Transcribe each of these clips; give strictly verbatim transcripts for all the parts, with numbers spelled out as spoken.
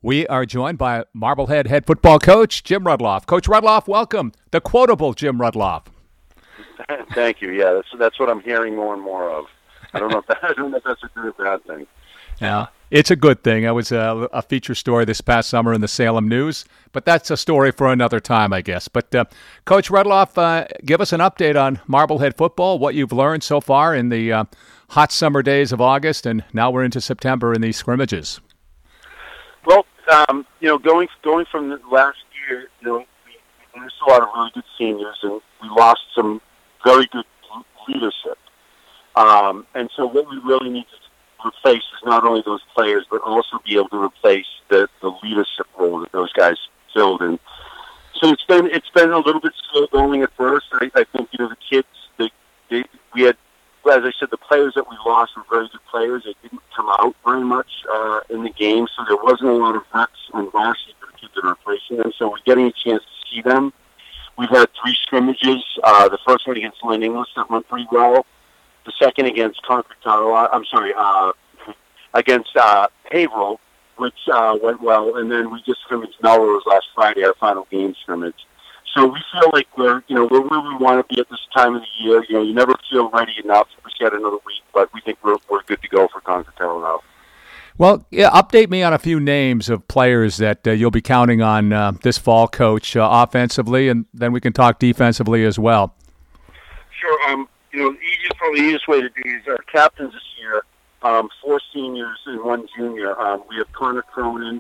We are joined by Marblehead head football coach Jim Rudloff. Coach Rudloff, welcome. The quotable Jim Rudloff. Thank you. Yeah, that's that's what I'm hearing more and more of. I don't know if that, I don't know if that's a good or bad thing. Yeah, it's a good thing. It was a, a feature story this past summer in the Salem News, but that's a story for another time, I guess. But uh, Coach Rudloff, uh, give us an update on Marblehead football, what you've learned so far in the uh, hot summer days of August, and now we're into September in these scrimmages. Well, um, you know, going going from the last year, you know, we, we lost a lot of really good seniors, and we lost some very good leadership. Um, and so what we really need to replace is not only those players, but also be able to replace the, the leadership role that those guys filled. And so it's been it's been a little bit slow going at first. I, I think, you know, the kids, they, they, we had, as I said, the players that we lost were very good players. They didn't come out very much uh, in the game, so there wasn't a lot of reps on varsity for the kids that are replacing them. So we're getting a chance to see them. We've had three scrimmages. Uh, the first one against Lynn English that went pretty well. The second against Concord, Colorado. I'm sorry, uh, against uh, Haverhill, which uh, went well. And then we just scrimmaged Melrose last Friday, our final game scrimmage. So we feel like we're, you know, we're where we want to be at this time of the year. You know, you never feel ready enough. We got another week, but we think we're we're good to go for Concord, Colorado. Well, yeah, update me on a few names of players that uh, you'll be counting on uh, this fall, Coach, uh, offensively, and then we can talk defensively as well. Sure. Um, you know, the easiest, probably the easiest way to do is our captains this year, um, four seniors and one junior. Um, we have Connor Cronin,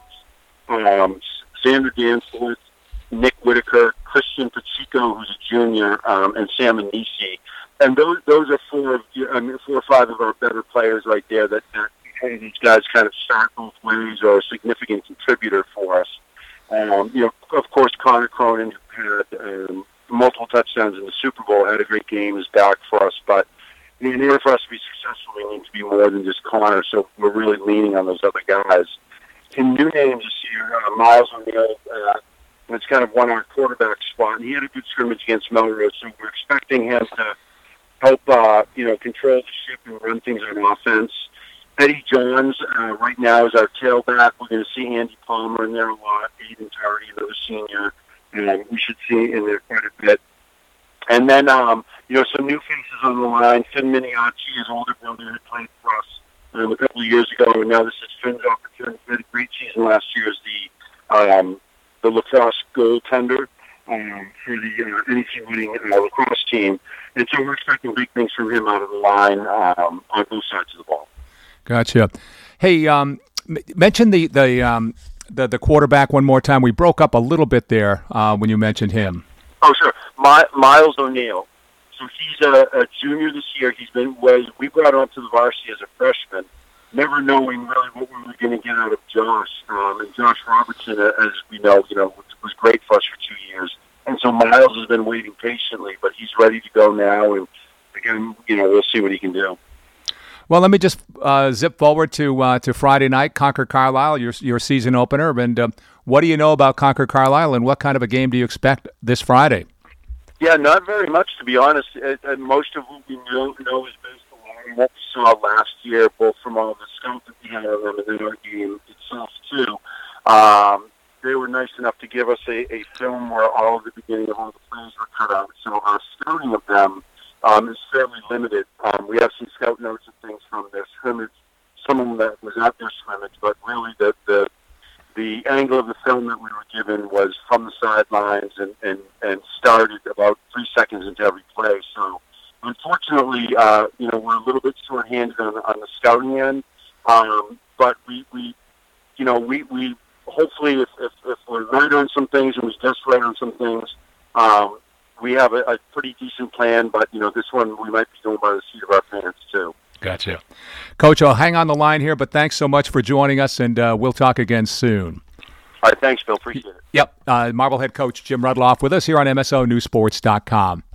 um, Xander Danforth, Nick Whitaker, Christian Pacheco, who's a junior, um, and Sam Anisi. And those those are four, of, I mean, four or five of our better players right there that, that these guys kind of start both ways or are a significant contributor for us. Um, you know, of course, Connor Cronin had um, multiple touchdowns in the Super Bowl, had a great game, is back for us. But in order for us to be successful, we need to be more than just Connor, so we're really leaning on those other guys. In new names this year, uh, Miles O'Neill, uh, it's kind of won our quarterback spot, and he had a good scrimmage against Melrose, so we're expecting him to help, uh, you know, control the ship and run things on offense. Eddie Johns, uh, right now, is our tailback. We're going to see Andy Palmer in there a lot. Aiden Tardy, another senior. Um, we should see in there quite a bit. And then, um, you know, some new faces on the line. Finn Miniacci, his older brother, had played for us um, a couple of years ago, and now this is Finn's opportunity. He had a great season last year as the um, the lacrosse goaltender um, for the uh, N E C winning uh, lacrosse team. And so we're expecting big things from him out of the line um, on both sides of the ball. Gotcha. Hey, um, mention the the, um, the the quarterback one more time. We broke up a little bit there uh, when you mentioned him. Oh, sure. My, Miles O'Neill. So he's a, a junior this year. He's been was we brought him up to the varsity as a freshman, never knowing really what we were going to get out of Josh. Um, and Josh Robertson, uh, as we know, you know, was great for us for two years. And so Miles has been waiting patiently, but he's ready to go now. And again, you know, we'll see what he can do. Well, let me just uh, zip forward to uh, to Friday night, Concord Carlisle, your your season opener. And uh, what do you know about Concord Carlisle, and what kind of a game do you expect this Friday? Yeah, not very much, to be honest. Uh, uh, most of what we know, know is based on what we saw last year, both from all the scouts that we had on them and then our game itself, too. Um, they were nice enough to give us a, a film where all of the beginning of all the plays were cut out. So our scouting of them um, is fairly limited. Um, we have some scout notes and things from their scrimmage, some of them that was at their scrimmage, but really the the the angle of the film that we were given was from the sidelines and, and, and started about three seconds into every play. So unfortunately, uh, you know, we're a little bit short-handed on, on the scouting end, um, but we, we, you know, we, we hopefully if, if, if we're right on some things and we just right on some things, um, we have a, a pretty decent plan, but, you know, this one we might be going by the seat of our pants, too. Gotcha. Coach, I'll hang on the line here, but thanks so much for joining us, and uh, we'll talk again soon. All right, thanks, Bill. Appreciate it. Yep. Uh, Marblehead coach Jim Rudloff with us here on M S O News Sports dot com.